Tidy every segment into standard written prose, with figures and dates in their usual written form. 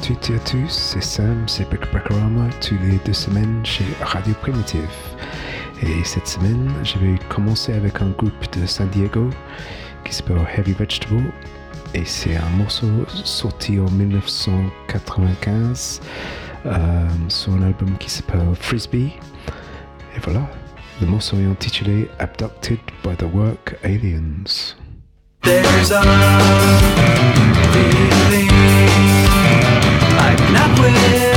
toutes et à tous, c'est Sam, c'est Bakarama, tous les 2 semaines chez Radio Primitive. Et cette semaine, je vais commencer avec un groupe de San Diego qui s'appelle Heavy Vegetable. Et c'est un morceau sorti en 1995 sur un album qui s'appelle Frisbee. Et voilà, le morceau est intitulé Abducted by the Work Aliens. There's a feeling I'm not with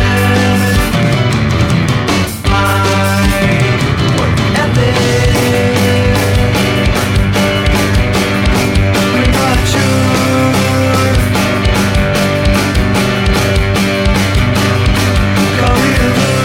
my work ethic. We're not sure going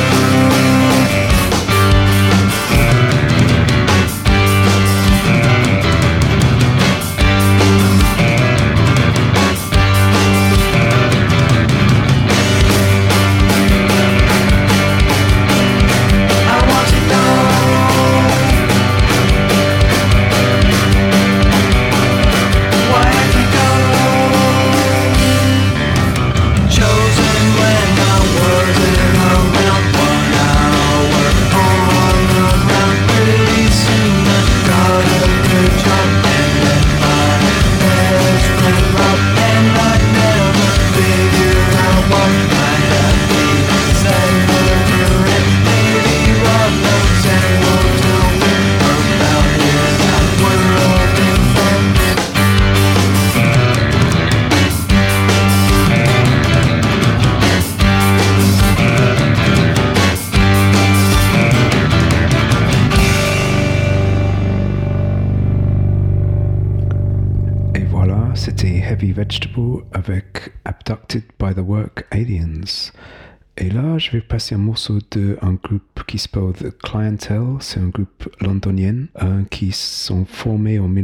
Heavy Vegetable avec Abducted by the Work Aliens. Et là, je vais passer un morceau d'un groupe qui s'appelle The Clientele. C'est un groupe londonien qui sont formés en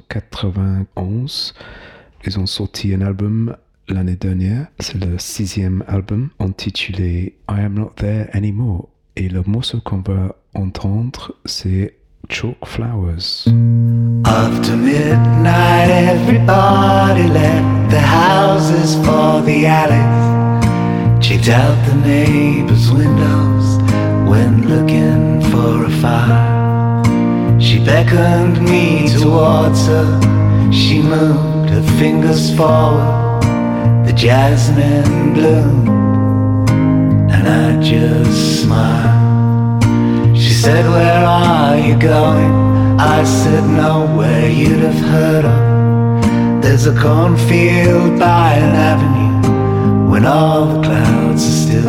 1991. Ils ont sorti un album l'année dernière. C'est le 6e album intitulé I Am Not There Anymore. Et le morceau qu'on va entendre, c'est Chalk Flowers. After midnight, everybody left the houses for the alleys. Checked out the neighbors' windows when looking for a fire. She beckoned me towards her. She moved her fingers forward. The jasmine bloomed, and I just smiled. She said, "Where are you going?" I said, "Nowhere you'd have heard of. There's a cornfield by an avenue when all the clouds are still.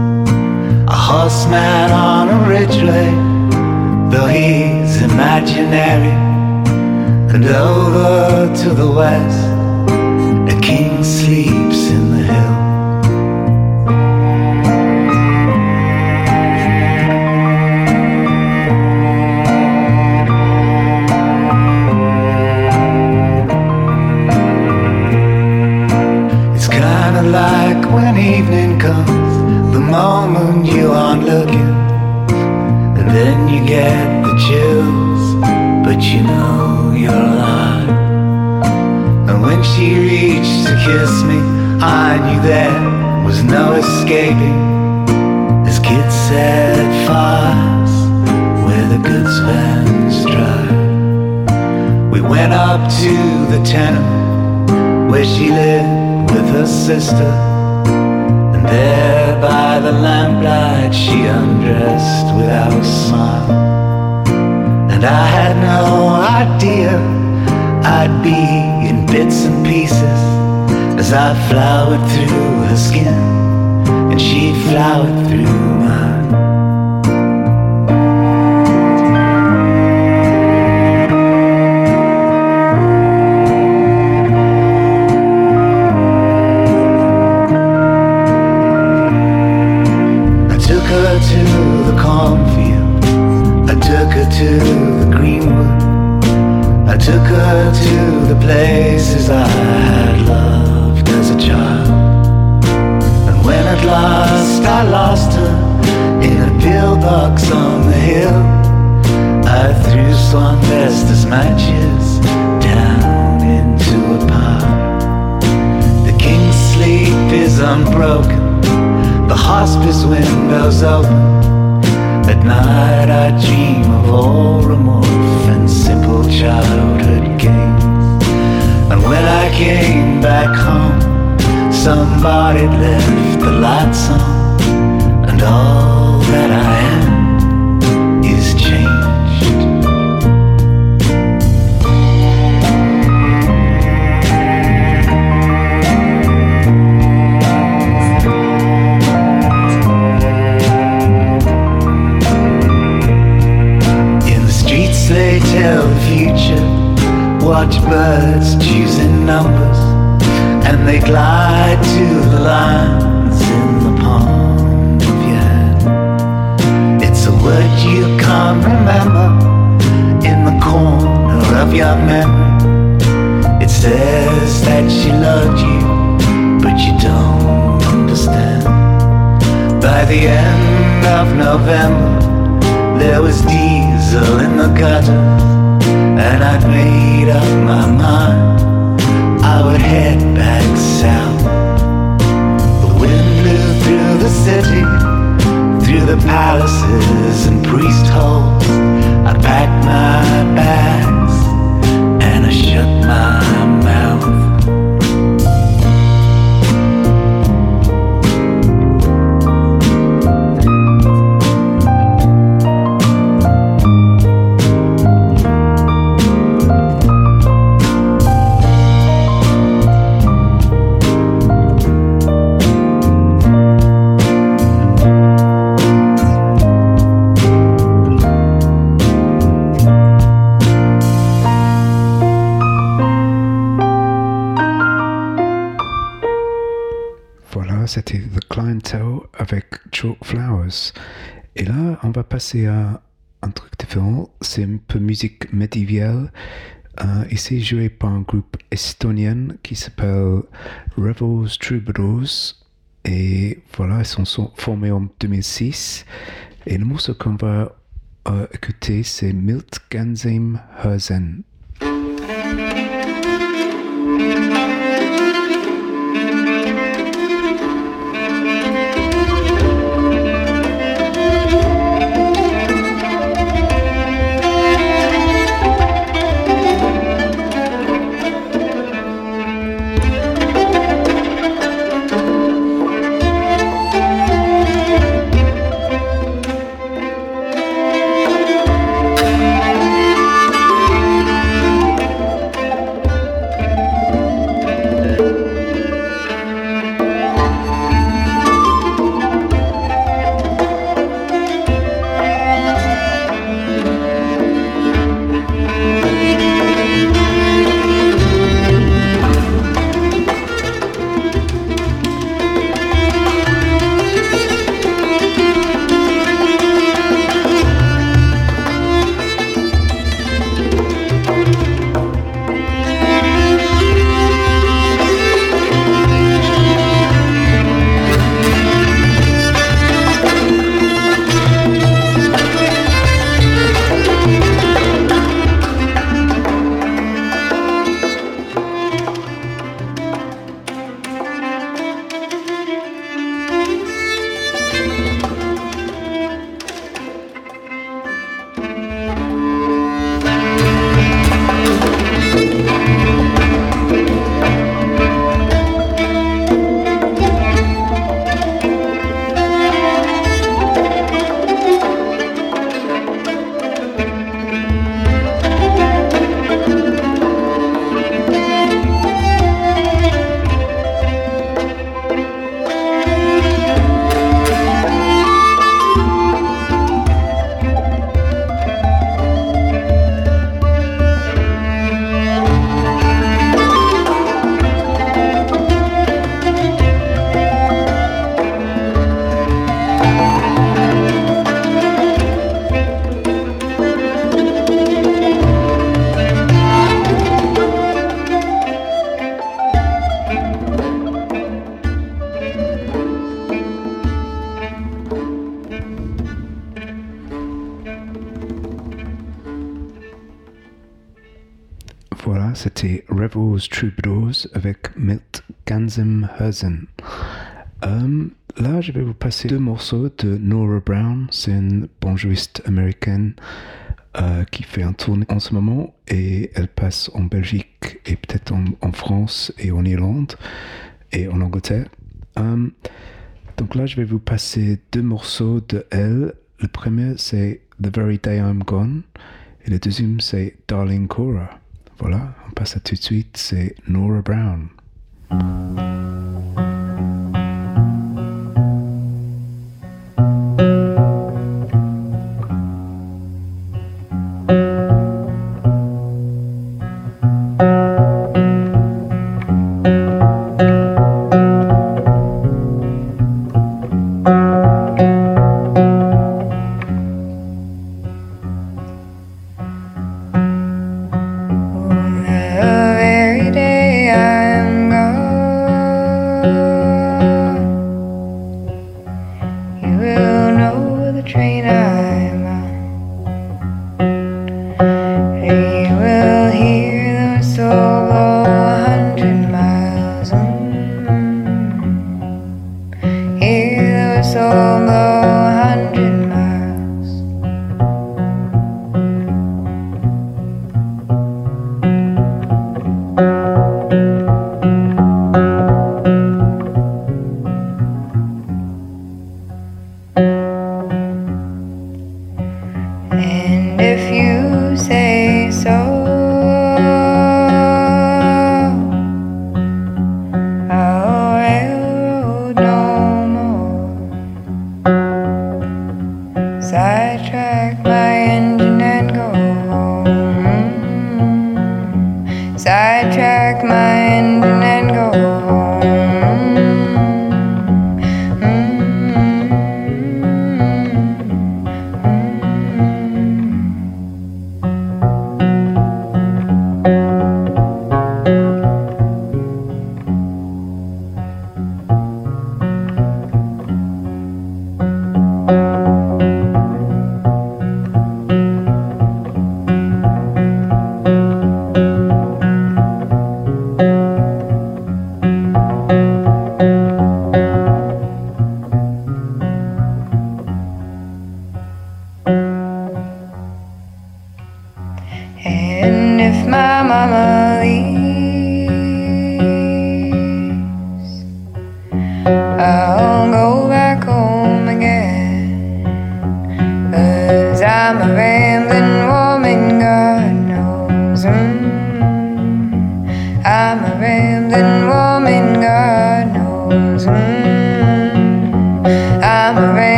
A horseman on a ridgeway, though he's imaginary. And over to the west, a king sleeps in the hill." Like when evening comes, the moment you aren't looking, and then you get the chills, but you know you're alive. And when she reached to kiss me, I knew there was no escaping. As kids set fires where the goods vans drive. We went up to the tenement where she lived with her sister, and there by the lamplight she undressed without a smile. And I had no idea I'd be in bits and pieces as I flowered through her skin and she flowered through mine. To the greenwood, I took her to the places I had loved as a child. And when at last I lost her in a pillbox on the hill, I threw Swan Vestas matches down into a pile. The king's sleep is chains unbroken, the hospice windows open. At night I dream of Oromorph and simple childhood games. And when I came back home, somebody left the lights on, and all that I am is changed. They tell the future, watch birds choosing numbers, and they glide to the lines in the palm of your hand. It's a word you can't remember in the corner of your memory. It says that she loved you, but you don't understand. By the end of November, there was diesel in the gutter, and I'd made up my mind I would head back south. The wind blew through the city, through the palaces and priest halls. I packed my bags and I shut my mouth. C'était The Clientele avec Chalk Flowers. Et là, on va passer à un truc différent. C'est un peu musique médiévale. Ici, joué par un groupe estonien qui s'appelle Rebels Troubadours. Et voilà, ils sont formés en 2006. Et le morceau qu'on va écouter, c'est Milt Ganzheim Herzen. Voilà, c'était Rebels Troubadours avec Milt Ganzheim Herzen. Là, je vais vous passer deux morceaux de Nora Brown. C'est une banjoiste américaine qui fait un tournée en ce moment et elle passe en Belgique et peut-être en France et en Irlande et en Angleterre. Donc là, je vais vous passer deux morceaux de elle. Le premier, c'est The Very Day I'm Gone et le deuxième, c'est Darling Cora. Voilà, on passe à tout de suite, c'est Nora Brown.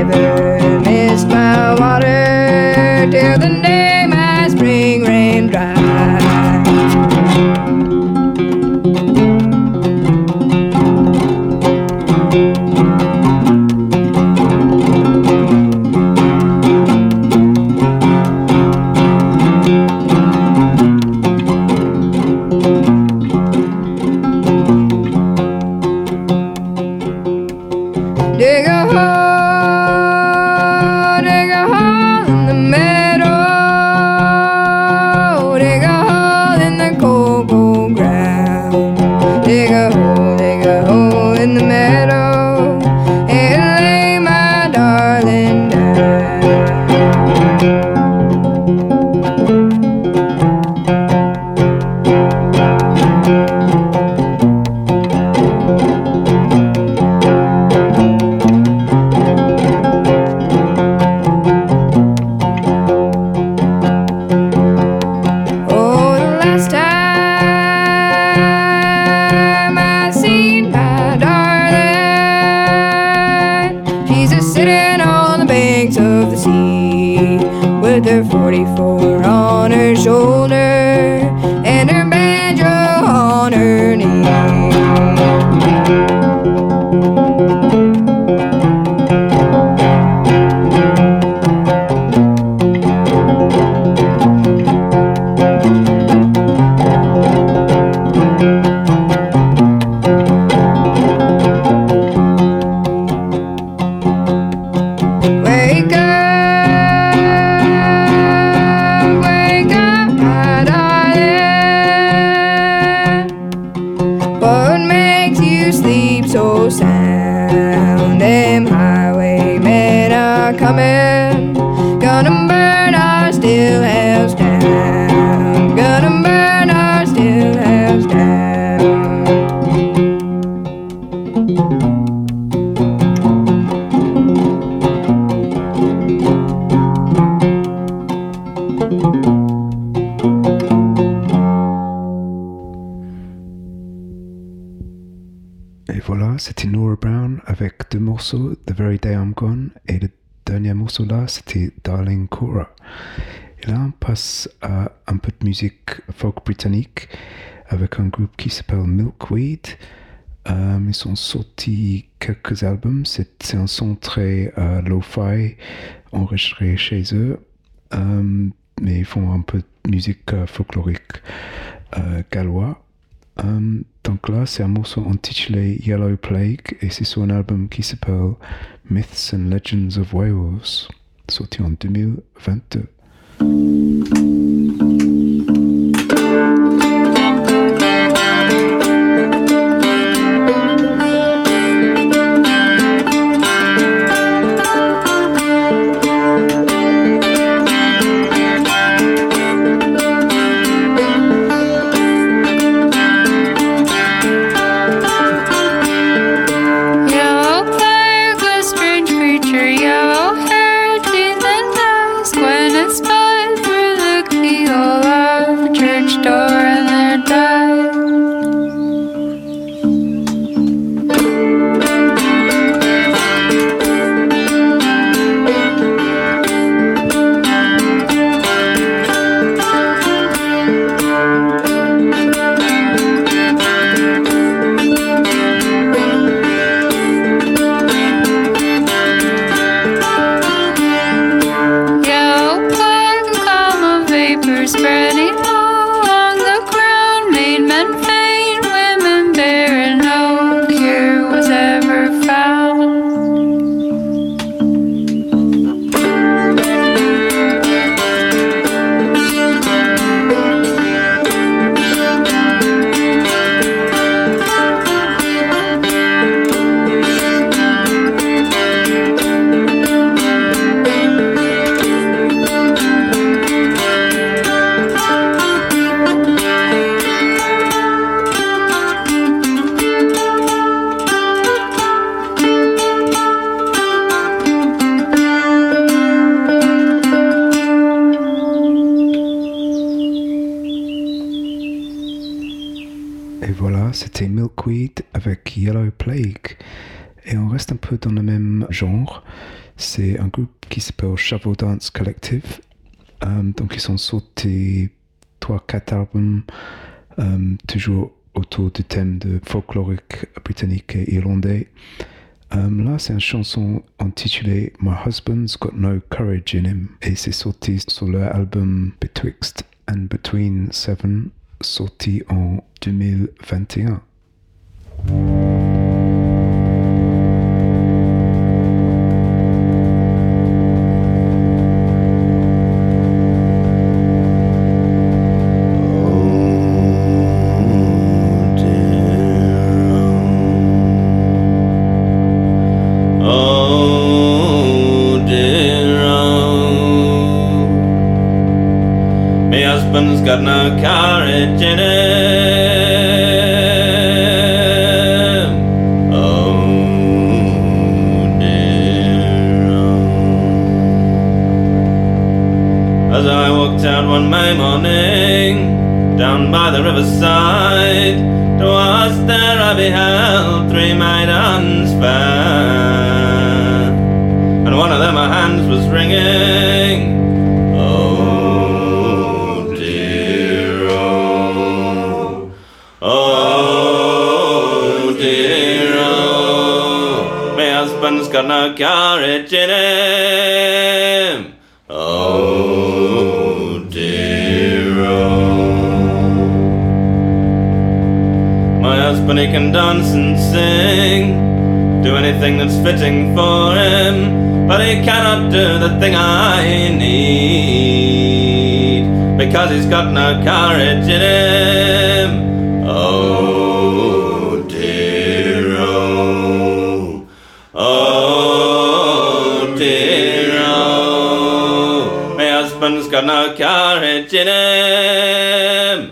river, missed my water till the day my spring ran dry. Dig a hole in the meadow, dig a hole in the cold, cold ground. Dig a hole in the meadow, and lay my darling down. Of the sea, with her 44 on her shoulder and her banjo on her knee. So sound, them highwaymen are coming, gonna burn our still house down, gonna burn our still house down. Et voilà, c'était Nora Brown avec deux morceaux, The Very Day I'm Gone, et le dernier morceau là, c'était Darling Cora. Et là, on passe à un peu de musique folk britannique avec un groupe qui s'appelle Milkweed. Ils ont sorti quelques albums, c'est un son très lo-fi, enregistré chez eux, mais ils font un peu de musique folklorique gallois. Donc là, c'est un morceau intitulé Yellow Plague et c'est sur un album qui s'appelle Myths and Legends of Wales, sorti en 2022. Et voilà, c'était Milkweed avec Yellow Plague. Et on reste un peu dans le même genre. C'est un groupe qui s'appelle Shovel Dance Collective. Donc ils sont sortis 3-4 albums, toujours autour du thème de folklorique britannique et irlandais. Là, c'est une chanson intitulée My Husband's Got No Courage in Him, et c'est sorti sur leur album Betwixt and Between 7, sorti en 2021. Husband's got no courage in him. Oh dear. As I walked out one May morning down by the riverside, twas there I beheld 3 maidens fair, and one of them her hands was wringing. Husband's got no courage in him. Oh dear, oh. My husband, he can dance and sing, do anything that's fitting for him, but he cannot do the thing I need, because he's got no courage in him. Oh dear, oh. Oh dear, oh. My husband's got no courage in him.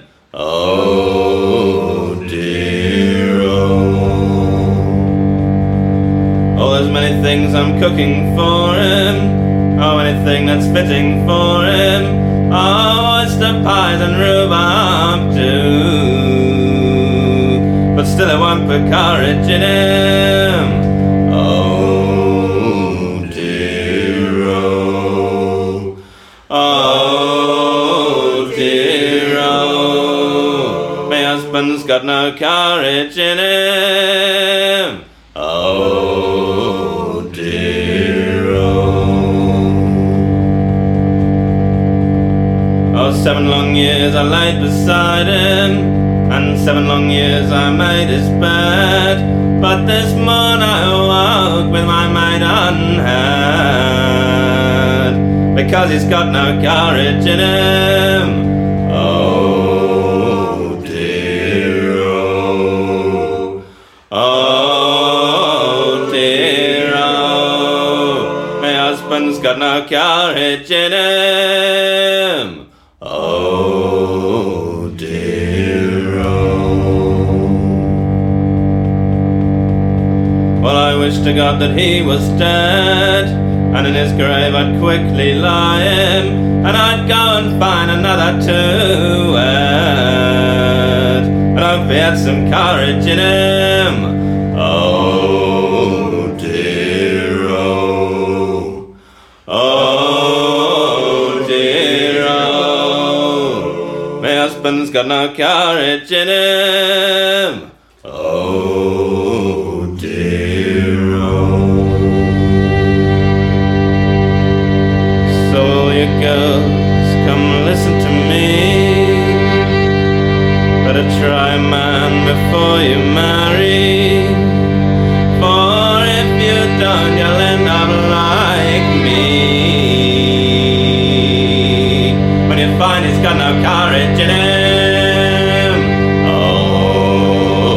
Oh dear, oh. Oh, there's many things I'm cooking for him, oh, anything that's fitting for him. Oh, oyster pies and rhubarb too, but still I won't put courage in him. Oh dear, oh. Oh dear, oh. My husband's got no courage in him. Oh dear, oh. 7 long years I laid beside him, and 7 long years I made his bed, but this morn I awoke with my maiden head, because he's got no courage in him. Oh dear, oh. Oh dear, oh. My husband's got no courage in him. Oh dear, oh. Well, I wish to God that he was dead, and in his grave I'd quickly lie him, and I'd go and find another to wed, and hope he had some courage in him. Oh dear, oh. Oh dear, oh. My husband's got no courage in him. Oh dear, oh. So you girls, come listen to me. Better try a man before you marry, for if you don't, you'll end up like me, when you find he's got no courage in him. Oh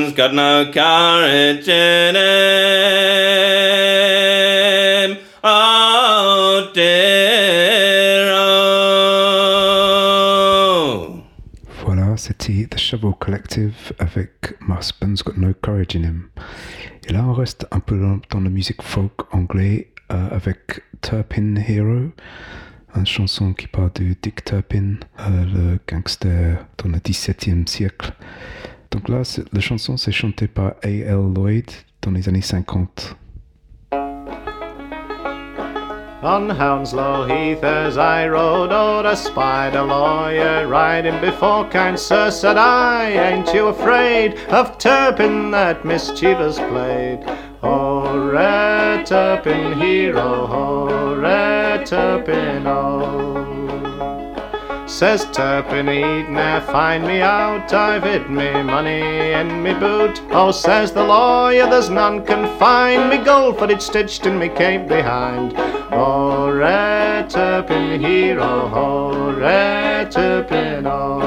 man's got no courage in him. Oh dear, oh. Voilà, c'était The Shovel Collective avec My Husband's Got No Courage in Him. Et là, on reste un peu dans la musique folk anglais avec Turpin Hero, une chanson qui parle de Dick Turpin, le gangster dans le XVIIe siècle. Donc là, la chanson c'est chantée par A.L. Lloyd dans les années 50. On Hounslow Heath as I rode out, I spied a lawyer riding before. Kind sir, said I, ain't you afraid of Turpin that mischievous played? Ho-re, Turpin hero, ho-re, Turpin, oh. Says Turpin, he'd ne'er find me out, I've hid me money in me boot. Oh, says the lawyer, there's none can find me gold, for it's stitched in me cape behind. Ho-re, Turpin hero, ho-re, Turpin, oh.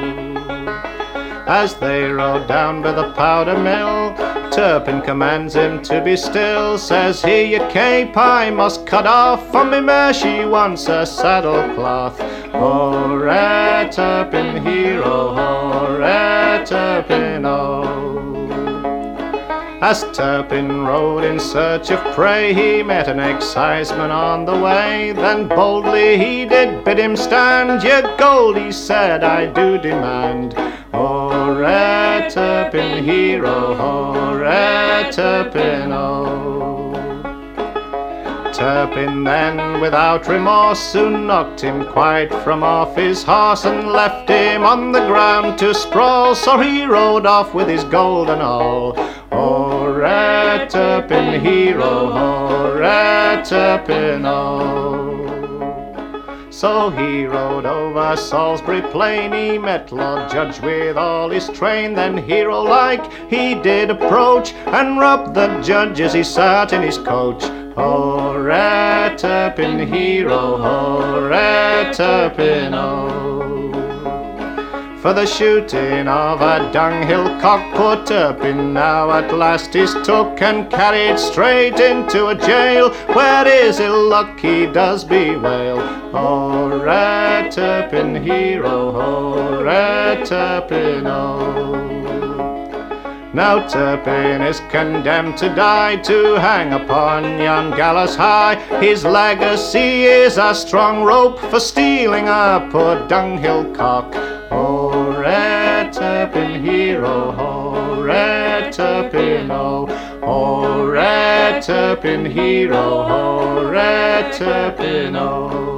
As they rode down by the powder mill, Turpin commands him to be still. Says he, your cape I must cut off, for me mare she wants a saddlecloth. Ho-re, Turpin hero, ho-re, Turpin, oh. As Turpin rode in search of prey, he met an exciseman on the way. Then boldly he did bid him stand. Your gold, he said, I do demand. Ho-re, Turpin hero, ho-re, Turpin, oh. Turpin then, without remorse, soon knocked him quite from off his horse and left him on the ground to sprawl. So he rode off with his gold and all. Ho-re, Turpin hero, ho-re, Turpin, oh. So he rode over Salisbury Plain, he met Lord Judge with all his train. Then hero-like he did approach and robbed the judge as he sat in his coach. Ho-re, Turpin hero, ho-re, Turpin, oh. For the shooting of a dunghill cock, poor Turpin now at last is took and carried straight into a jail, where his ill luck he does bewail. Ho-re, Turpin hero, ho-re, Turpin, oh. Now Turpin is condemned to die, to hang upon yon gallows high. His legacy is a strong rope for stealing a poor dunghill cock. Ho-re, Turpin hero, ho-re, Turpin, oh. Ho-re, Turpin hero, ho-re, Turpin, oh.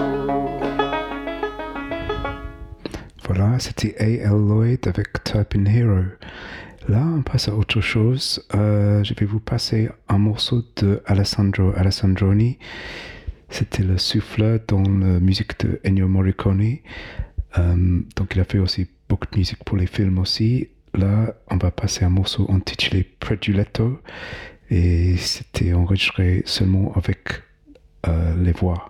Voilà, c'était A.L. Lloyd avec Turpin Hero. Là, on passe à autre chose. Je vais vous passer un morceau de Alessandro Alessandroni. C'était le souffleur dans la musique de Ennio Morricone. Donc il a fait aussi beaucoup de musique pour les films aussi. Là, on va passer un morceau intitulé Preduletto. Et c'était enregistré seulement avec les voix.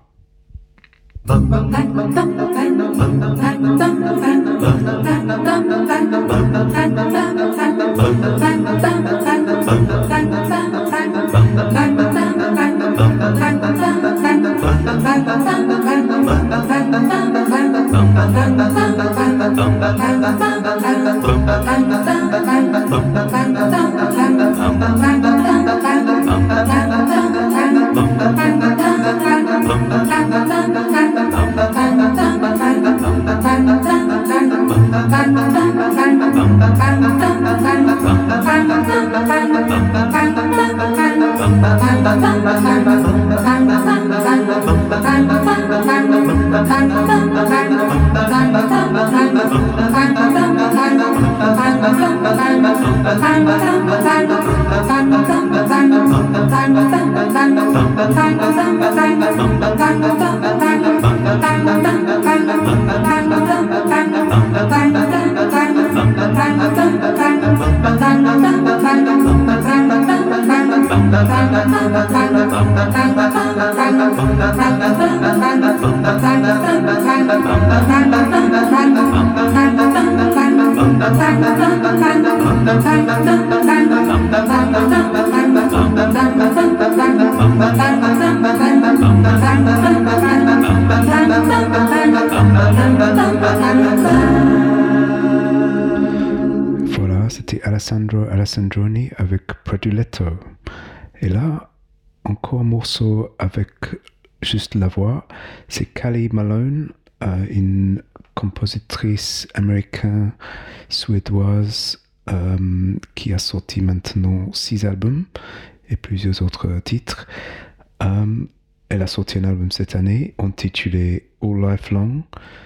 Voilà, c'était Alessandro Alessandroni avec Prediletto. Et là, encore un morceau avec juste la voix, c'est Callie Malone, une compositrice américaine suédoise qui a sorti maintenant 6 albums et plusieurs autres titres. Elle a sorti un album cette année intitulé All Life Long.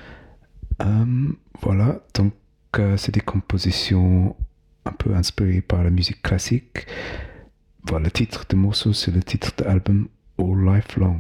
Voilà, donc c'est des compositions un peu inspirées par la musique classique. Voilà, le titre du morceau, c'est le titre de l'album All Life Long.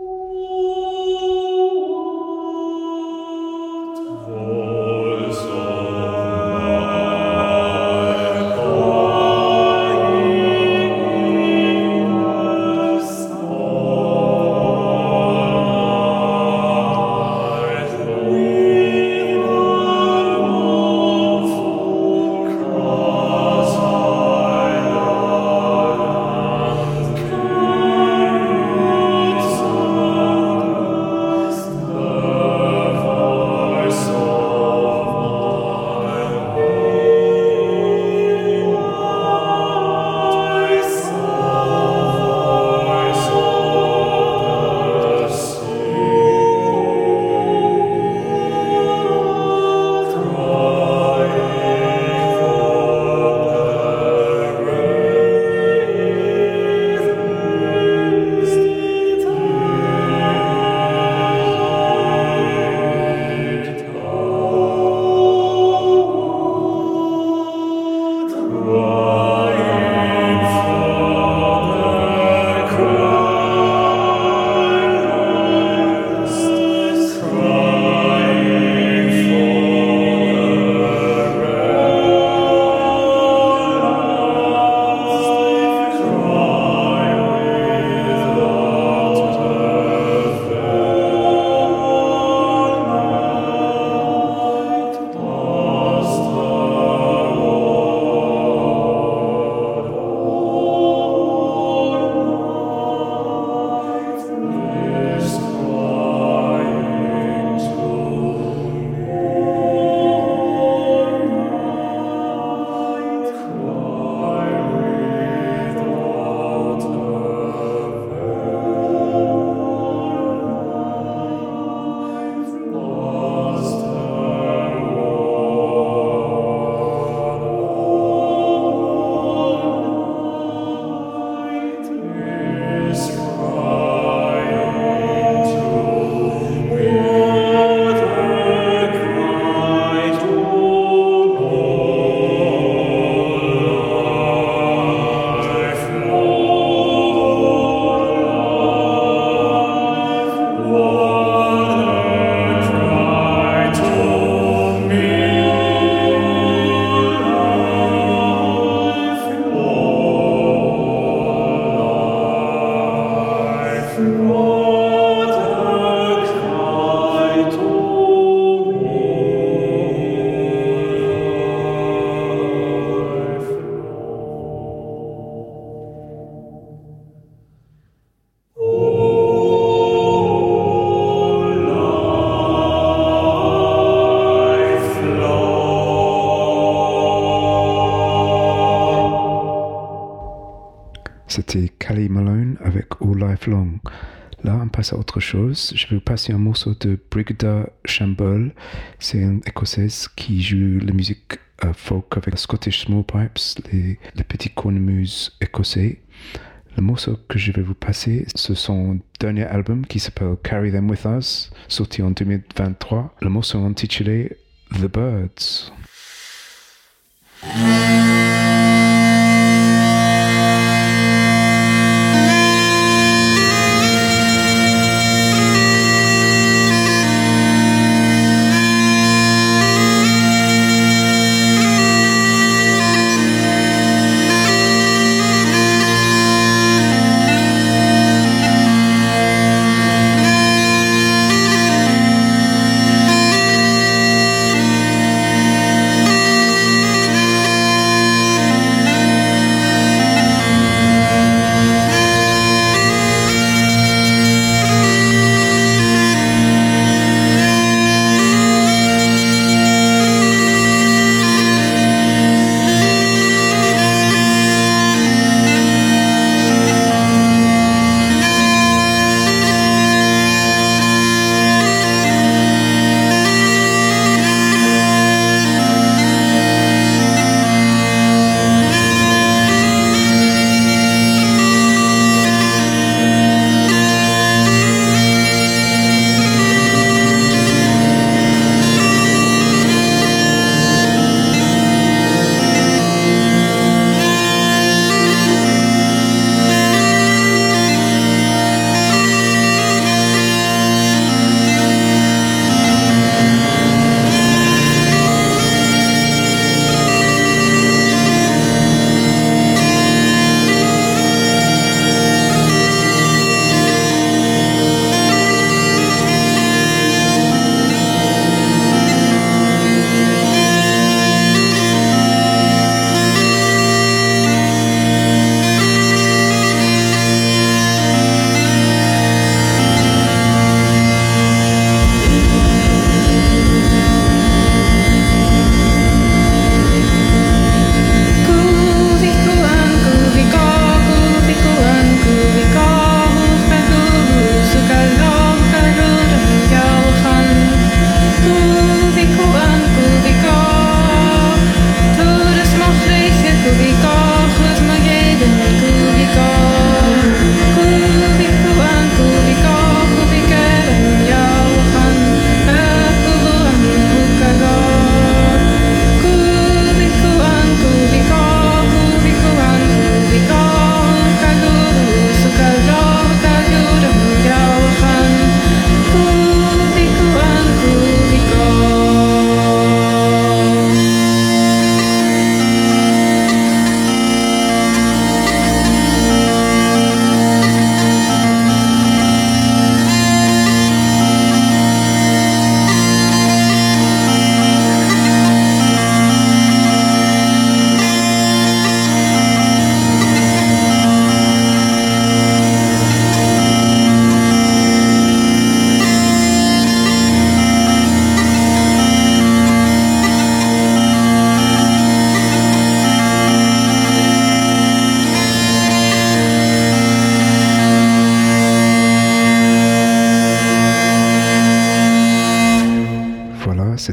C'était Callie Malone avec All Life Long. Là, on passe à autre chose. Je vais vous passer un morceau de Brigida Shamble. C'est une écossaise qui joue la musique folk avec Scottish Small Pipes, les petits cornemuses écossais. Le morceau que je vais vous passer, c'est son dernier album qui s'appelle Carry Them With Us, sorti en 2023. Le morceau intitulé The Birds.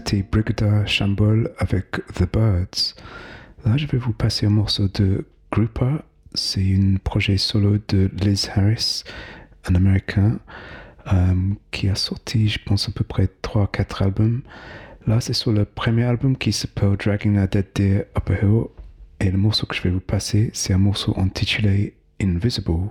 c'était Brigada Chambol avec The Birds. Là, je vais vous passer un morceau de Grouper. C'est un projet solo de Liz Harris, un Américain, qui a sorti, je pense, à peu près 3-4 albums. Là, c'est sur le premier album qui s'appelle Dragging a Dead Deer Up a Hill. Et le morceau que je vais vous passer, c'est un morceau intitulé Invisible.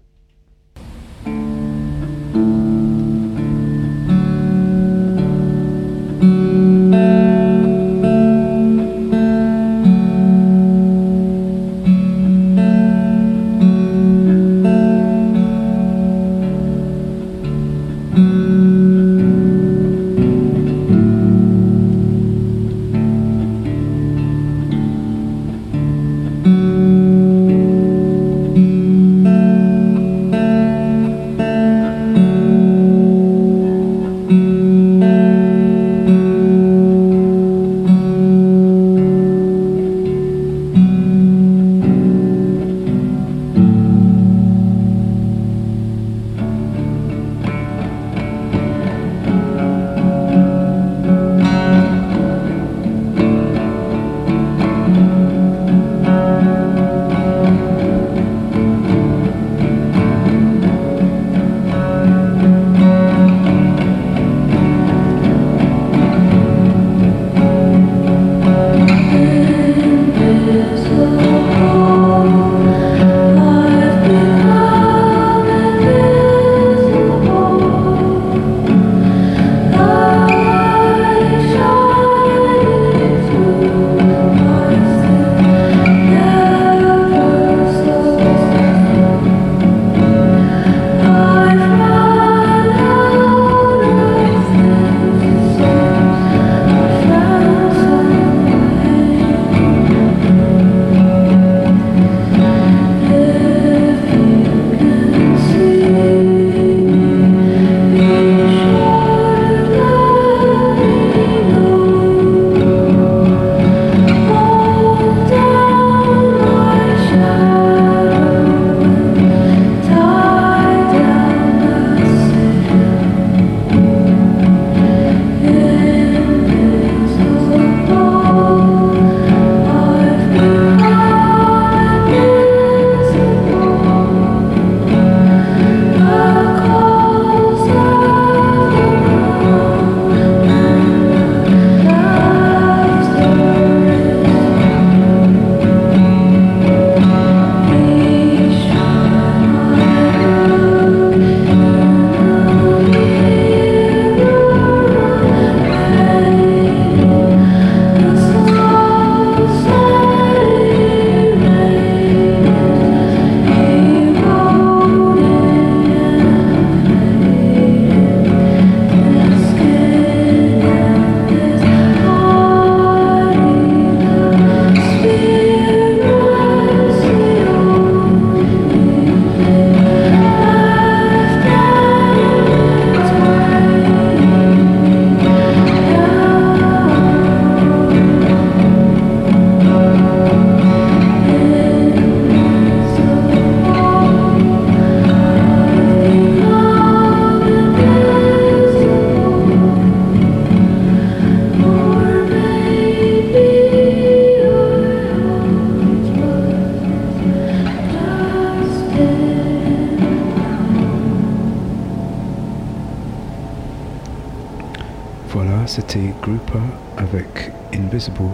Voilà, c'était Grouper avec Invisible.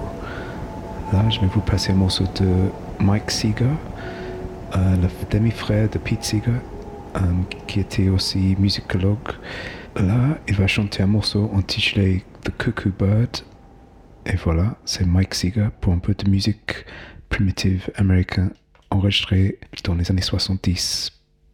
Là, je vais vous passer un morceau de Mike Seeger, le demi-frère de Pete Seeger, qui était aussi musicologue. Là, il va chanter un morceau intitulé The Cuckoo Bird. Et voilà, c'est Mike Seeger pour un peu de musique primitive américaine enregistrée dans les années 70.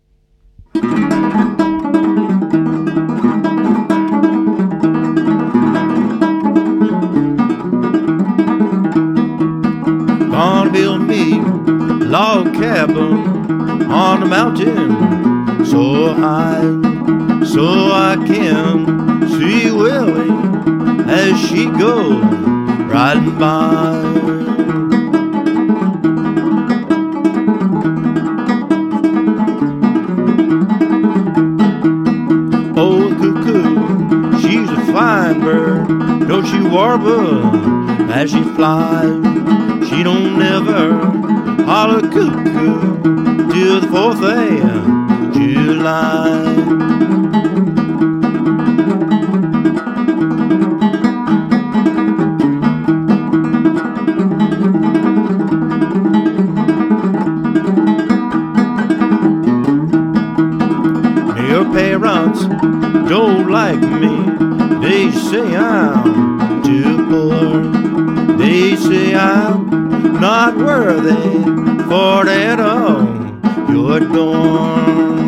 Gonna build me log cabin on the mountain so high, so I can see Willie as she goes riding by. Oh, cuckoo, she's a fine bird, don't you worry marble as she flies. She don't never holler cuckoo till the 4th of July. Parents don't like me. They say I'm too poor. They say I'm not worthy for that on your door.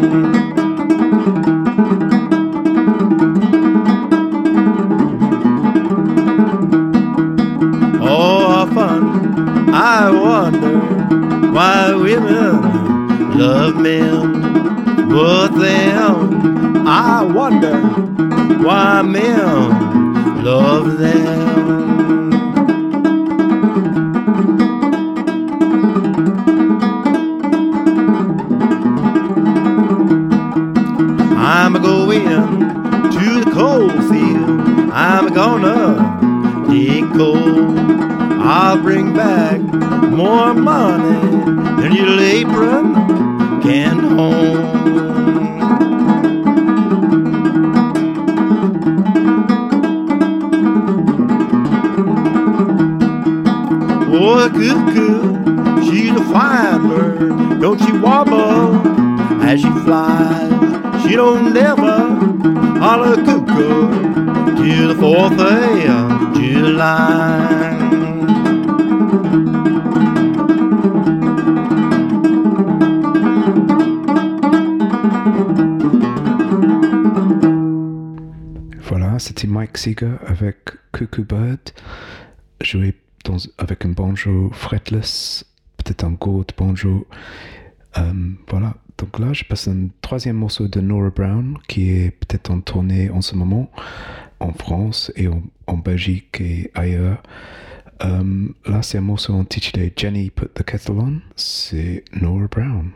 Oh, often I wonder why women love men. But then I wonder why men love them. I'm going to the coal field. I'm gonna dig coal. I'll bring back more money than your apron can hold. Oh, a cuckoo, she's a fine bird. Don't she wobble as she flies? She don't never holler cuckoo till the 4th of July. Voilà, c'était Mike Seeger avec Cuckoo Bird, joué avec un banjo fretless, peut-être un gold banjo. Voilà, donc là je passe un 3e morceau de Nora Brown qui est peut-être en tournée en ce moment en France et en Belgique et ailleurs. Là c'est un morceau intitulé Jenny Put the Kettle On, c'est Nora Brown.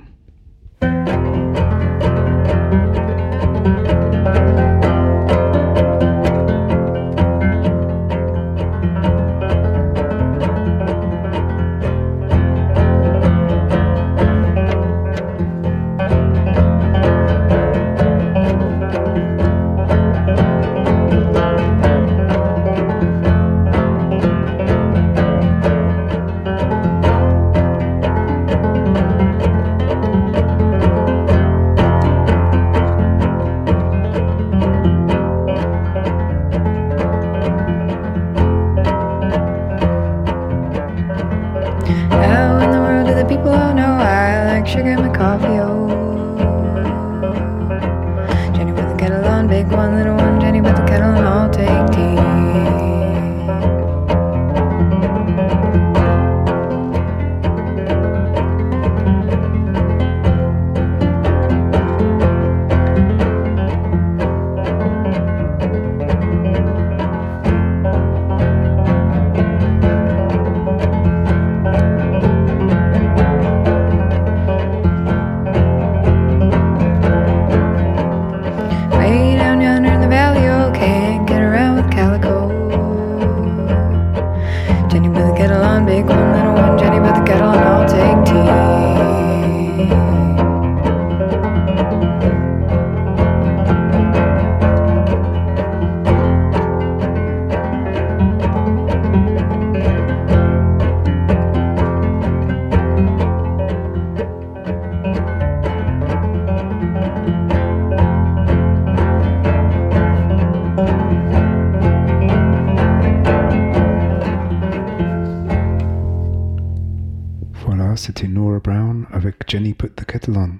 C'était Nora Brown avec Jenny Put the Kettle On.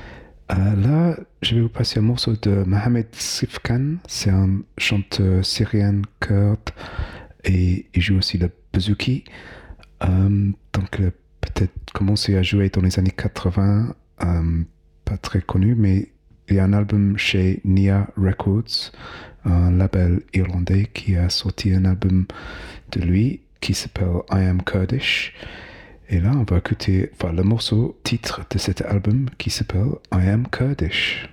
Là, je vais vous passer un morceau de Mohamed Sifkan. C'est un chanteur syrien kurde et il joue aussi le bouzouki. Donc, peut-être commencé à jouer dans les années 80, pas très connu, mais il y a un album chez Nia Records, un label irlandais qui a sorti un album de lui qui s'appelle I Am Kurdish. Et là, on va écouter le morceau titre de cet album qui s'appelle I Am Kurdish.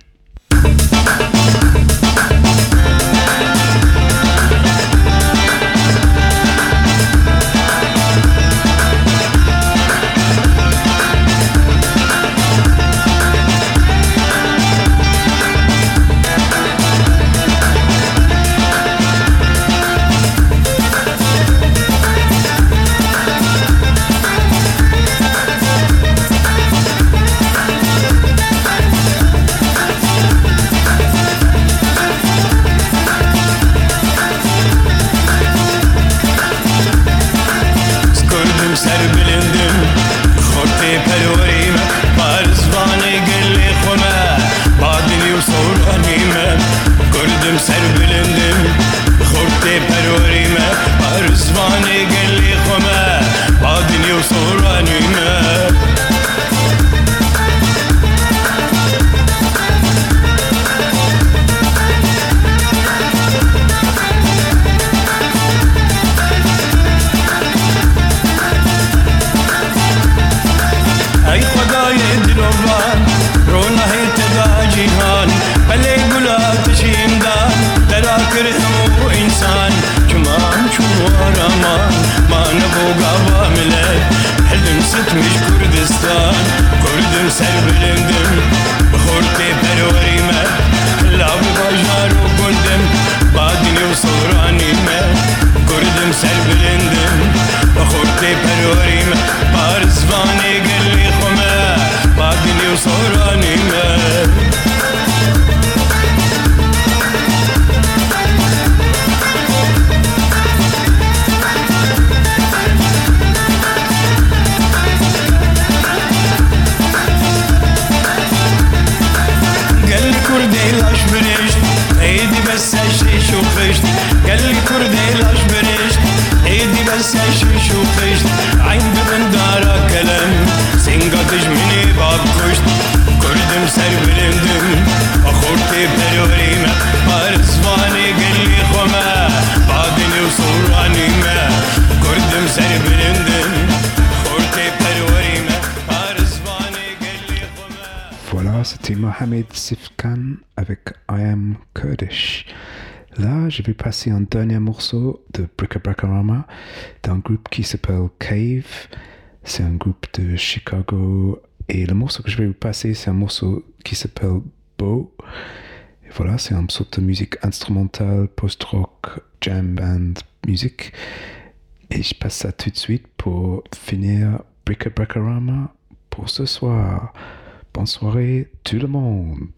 های دلوان رونه تدا جیهان بله گلات شیمدان درا کرهم و انسان چمان چوارمان ما نبوغا واملت حلم ستمش كردستان كردم سر بلندم بخورتي پروريمه لاب باجار و گندم بادني و صورانيمه كردم سر بلندم بخورتي پروريمه بارزواني قلي خمه بادني و صورانيمه كردي لاش برشت ايدي بس اشيش وخشت قال لي كردي لاش برشت ايدي بس اشيش وخشت عين بمن دارا كلام سنقطش مني باب كشت كردم سر بلندم اخورتي بروريمه بارزواني قال لي خمه بعدني وصوراني ما كردم سر بلندم اخورتي بروريمه Voilà, c'était Mohamed Sifkan avec I Am Kurdish. Là, je vais passer un dernier morceau de Brickabrackarama d'un groupe qui s'appelle Cave. C'est un groupe de Chicago. Et le morceau que je vais vous passer, c'est un morceau qui s'appelle Beau. Et voilà, c'est un sorte de musique instrumentale, post-rock, jam band musique. Et je passe ça tout de suite pour finir Brickabrackarama pour ce soir. Bonne soirée tout le monde.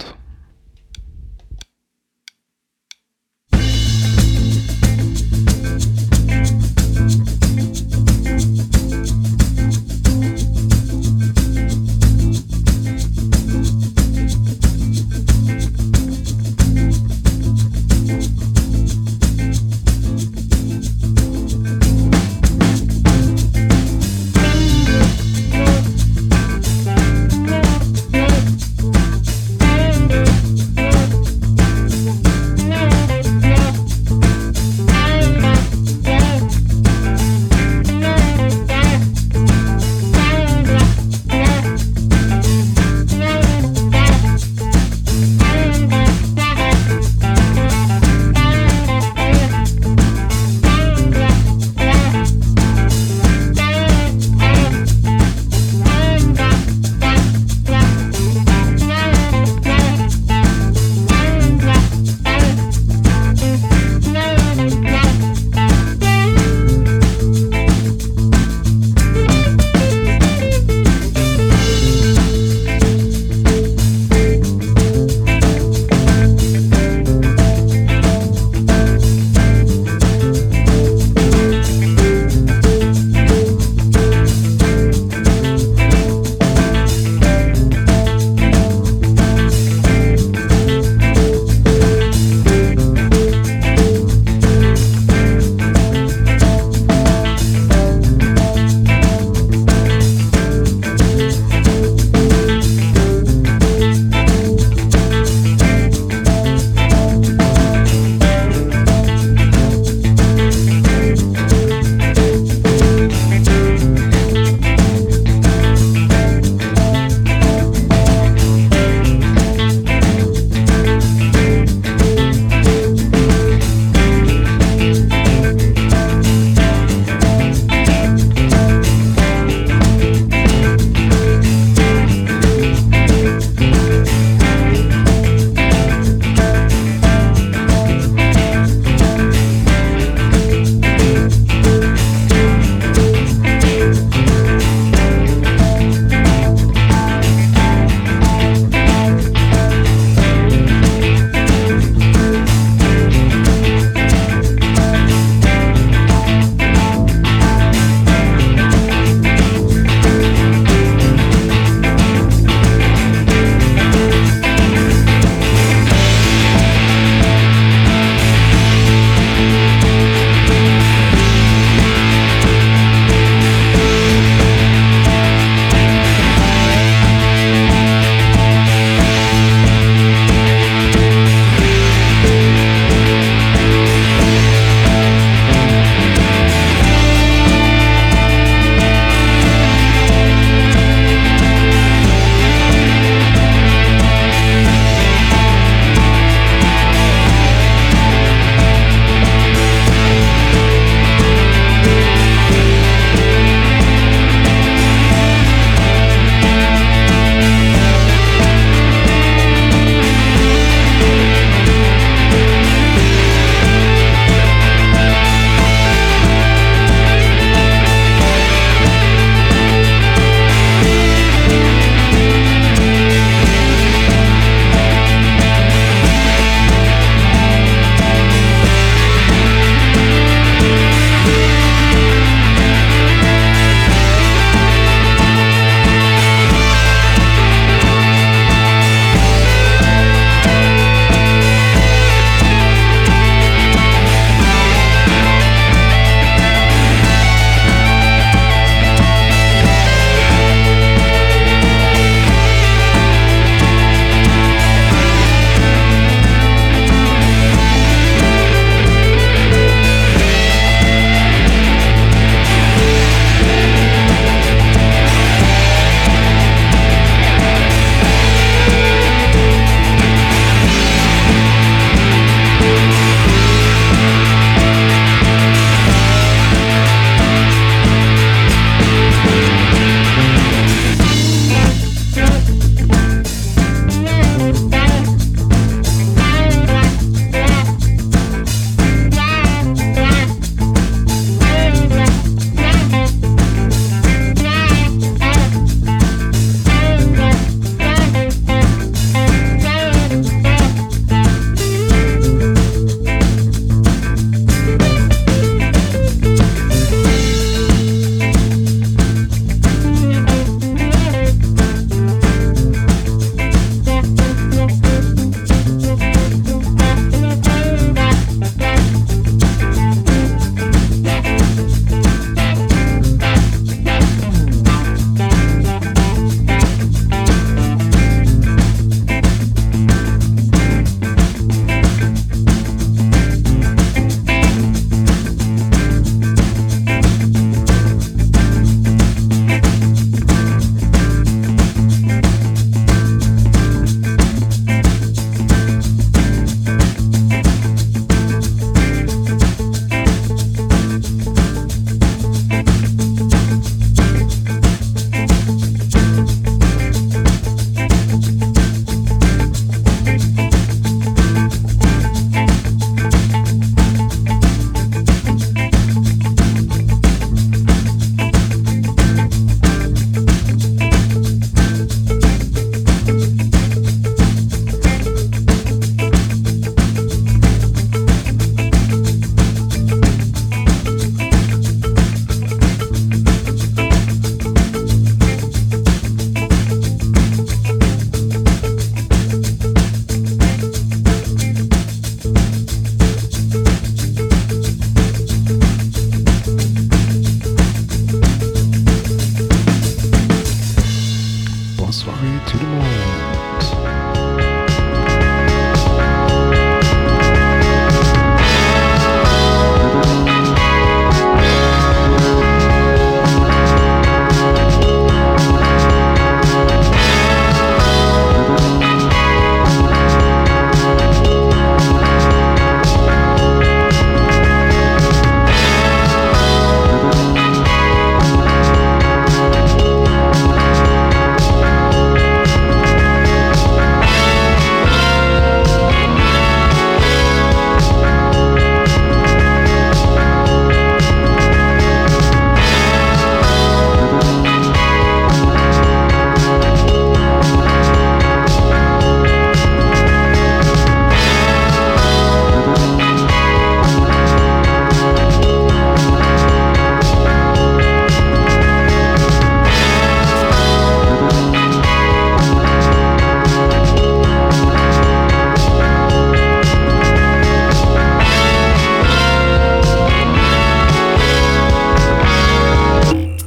Salut tout le monde.